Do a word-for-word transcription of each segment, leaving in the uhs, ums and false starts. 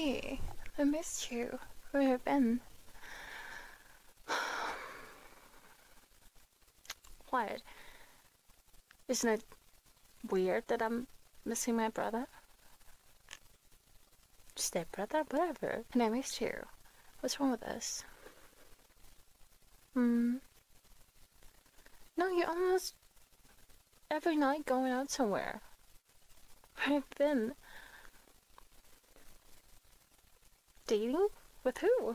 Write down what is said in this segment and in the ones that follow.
Hey, I missed you. Where have you been? What? Isn't it weird that I'm missing my brother? Step brother? Whatever. And I missed you. What's wrong with us? Hmm. No, you're almost every night going out somewhere. Where have you been? Dating? With who?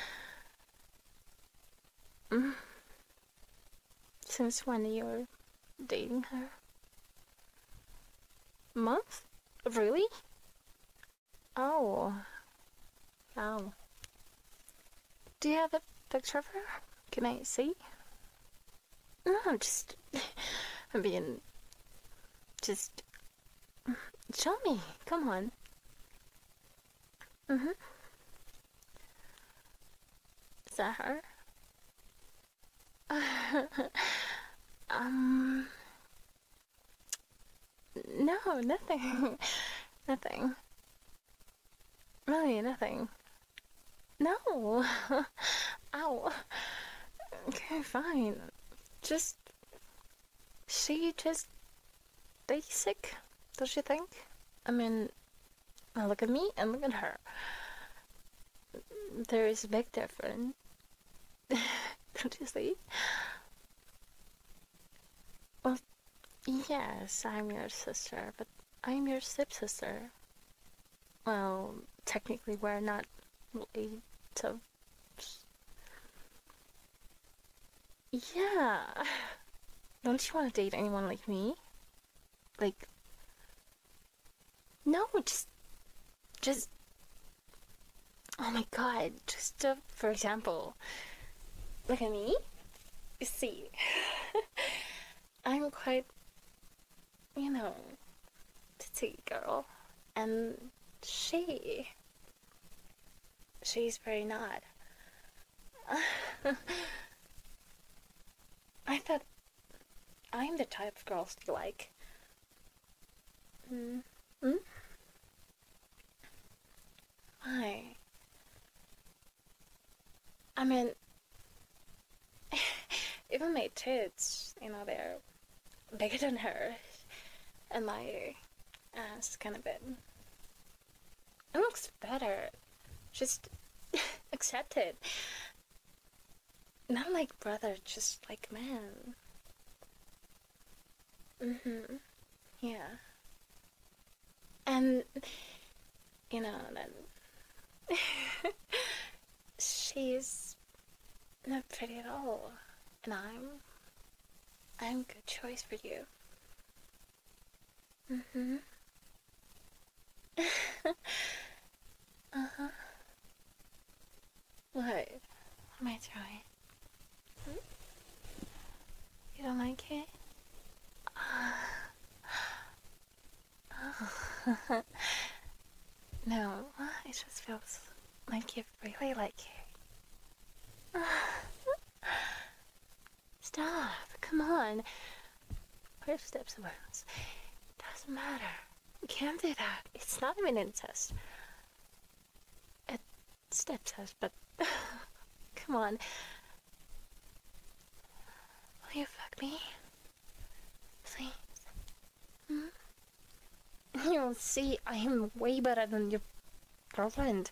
mm. Since when you're dating her? Month? Really? Oh. Oh. Do you have a picture of her? Can I see? No, I'm just. I'm being. Just. Show me. Come on. Mm hmm. Is that her? um. No, nothing. Nothing. Really, nothing. No. Ow. Okay, fine. Just. She just. Basic, don't you think? I mean, look at me and look at her. There is a big difference. Don't you see? Well, yes, I'm your sister, but I'm your stepsister. Well, technically, we're not related. So, yeah. Don't you want to date anyone like me? Like, no, just, just. Oh my god, just uh, for example, look at me. You see, I'm quite, you know, petite girl, and she, she's very not. I thought I'm the type of girls you like. Mm. Hmm? Why? I mean, even my tits, you know, they're bigger than her, and my ass is kind of big. It looks better. Just accept it. Not like brother, just like man. Mm-hmm. Yeah. And, you know, then she's not pretty at all. And I'm, I'm a good choice for you. Mm-hmm. uh-huh. What? Am I trying? Hmm? You don't like it? Oh. No, it just feels like you really like it. Stop, come on. We're steps awareness. Doesn't matter. You can't do that. It's not even incest. It's step test, but come on. Will you fuck me? Please. Hmm? You'll see I am way better than your girlfriend.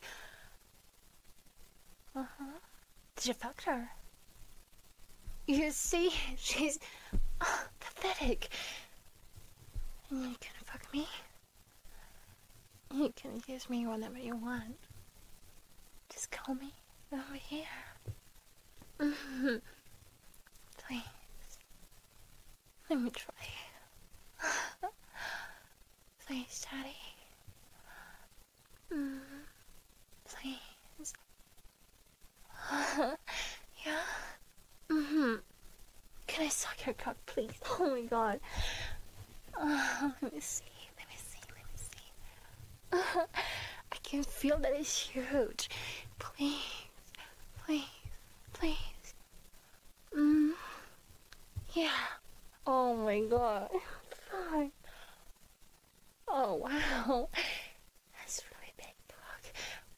Uh-huh. Did you fuck her? You see, she's oh, pathetic. And you can fuck me? You can use me whenever you want. Just call me over here. Mm-hmm. Please. Let me try. Please, Daddy. Mm, please. Yeah? Mm-hmm. Can I suck your cock, please? Oh my god. Uh, let me see. Let me see. Let me see. Uh, I can feel that it's huge. Please. Please. Please. Mm. Yeah. Oh my god. Fine. Oh wow. That's really big cock.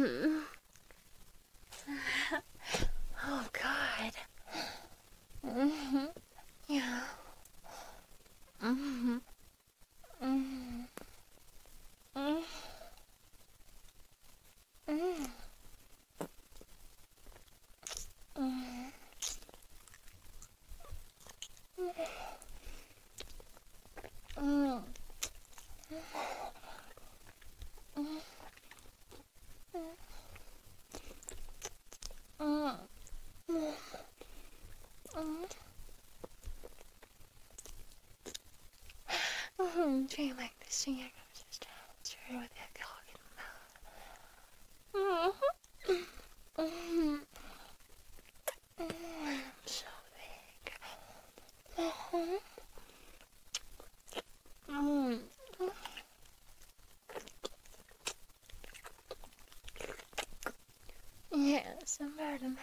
Oh, God. Mm-hmm. Yeah. Mm-hmm. Mm-hmm. Mm-hmm. Mm-hmm. Mm-hmm. Mm-hmm. Mm-hmm. Do you like this thing? I got just sure with that cock in the mouth. Mm-hmm. Mm-hmm. So big. Mm-hmm. Mm-hmm. Yes, I'm better than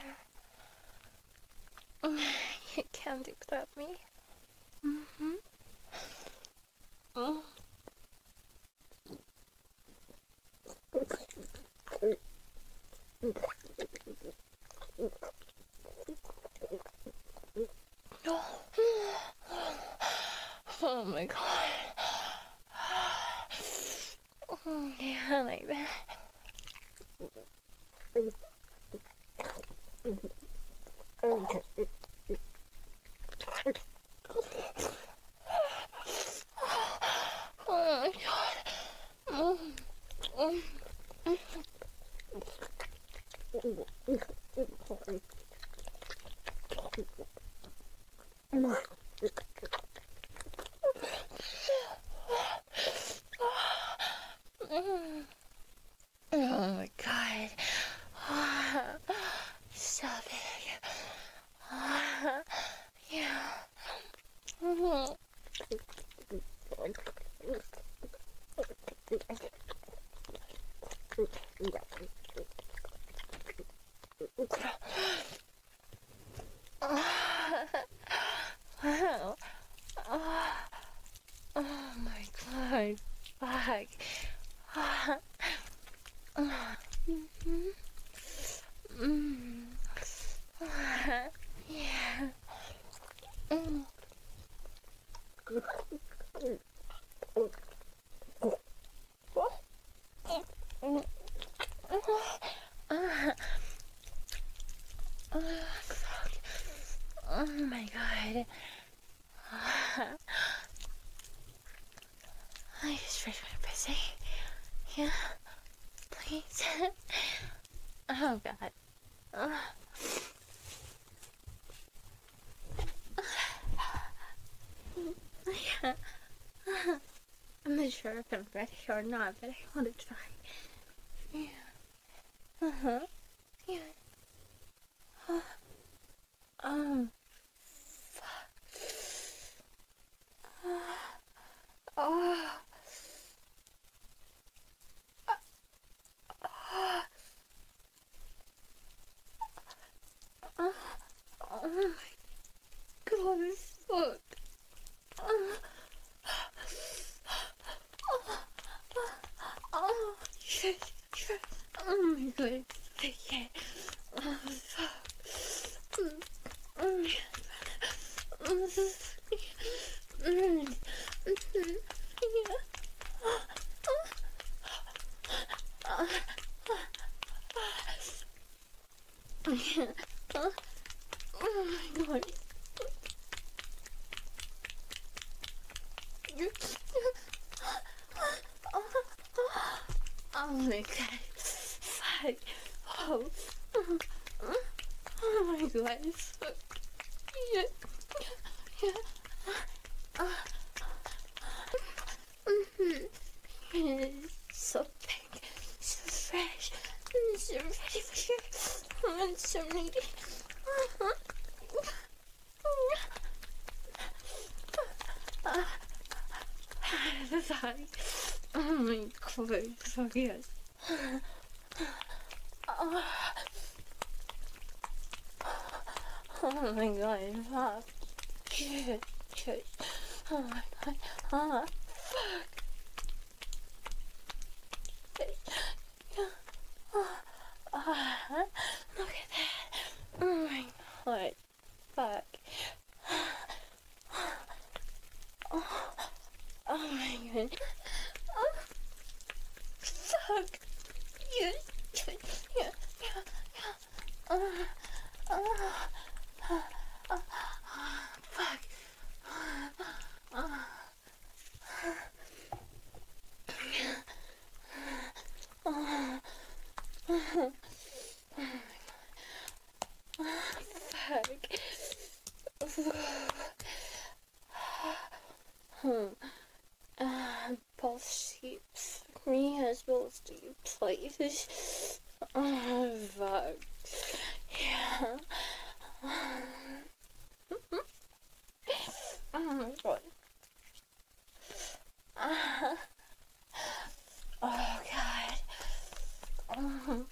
her. You can't declare me. Mm-hmm. Mm. Oh my God. Oh, yeah, like that. Oh my God. Mm, mm. Mm. Oh my God. So big. Yeah. Mm. Wow. Oh, oh my God. Fuck. Mhm. Mm. Yeah. Mm. Mm. Uh, uh, fuck. Oh my God. I just read my pussy. Yeah, please. Oh God. Uh, yeah. I'm not sure if I'm ready or not, but I want to try. Yeah. Uh huh. Yeah. Uh, um. Oh. Oh, oh my God, fuck. Oh, oh, shit, shit. Oh my God, yeah. Oh, fuck. Mm, mm, mm, mm, yeah. Oh, yeah. Oh, oh my God. Oh my God. Fuck. Oh. Oh my God. Fuck. Yeah. Yeah. Mm-hmm. So big. So fresh. So ready for sure. I'm so needy. Uh-huh. Sorry. Oh my God. Fuck yes. Oh. Oh my God, fuck. Shit, shit. Oh my God. Ah, fuck. Yeah. even. Oh, fuck. You. Yeah, yeah, yeah. Oh, oh, oh, oh, fuck. Oh, oh, oh, fuck. Hmm. Uh, both sheeps. Me as well as you, please. Oh, fuck. Yeah. Oh my god. Uh, oh god. Oh.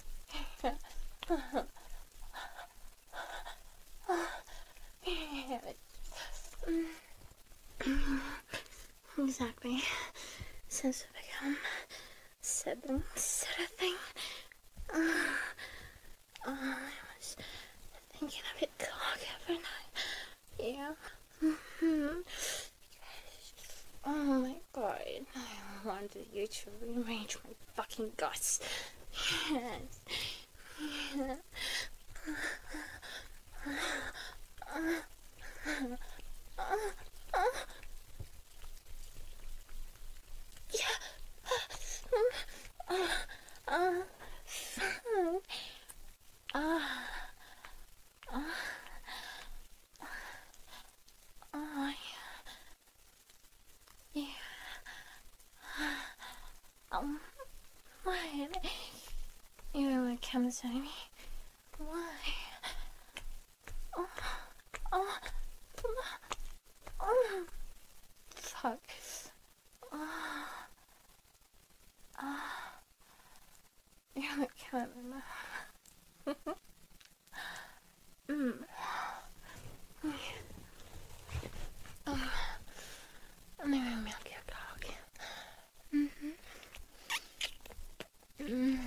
Exactly. Since we become siblings sort of thing. Uh, uh, I was thinking of it cock every night. Yeah. Mm-hmm. Oh my god. I wanted you to rearrange my fucking guts. Yes. Yeah. Oh, yeah. Um, why? You don't want to come to me? Why? Oh, oh, oh, fuck. Oh, oh. You don't come to me. Mm. Um, let me milk your cock. Mm-hmm. Mm.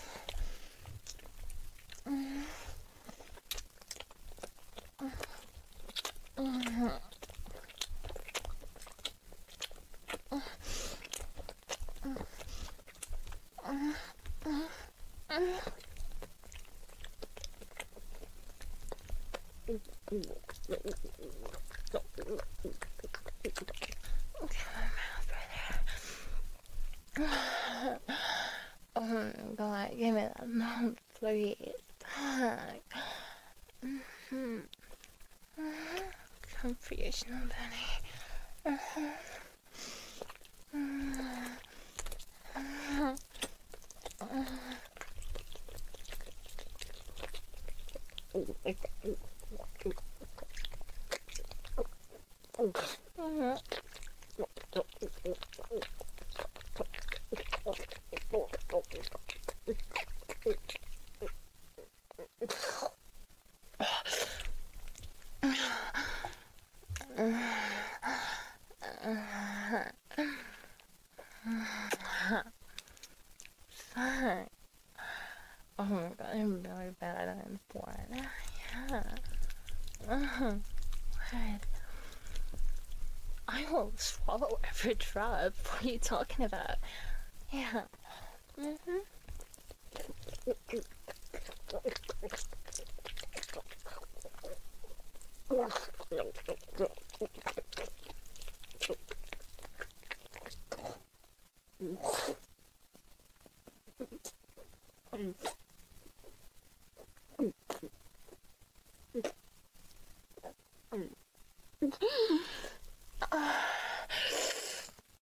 Mm. Mm. Oh my god, give me that mouth, please. Fuck. Mm-hmm. Mm-hmm. Confusion, Benny. Mm-hmm. Mm-hmm. Fuck. Oh my god, I'm really bad at it before. Yeah. Uh-huh. What? I will swallow every drop. What are you talking about? Yeah. Mm-hmm.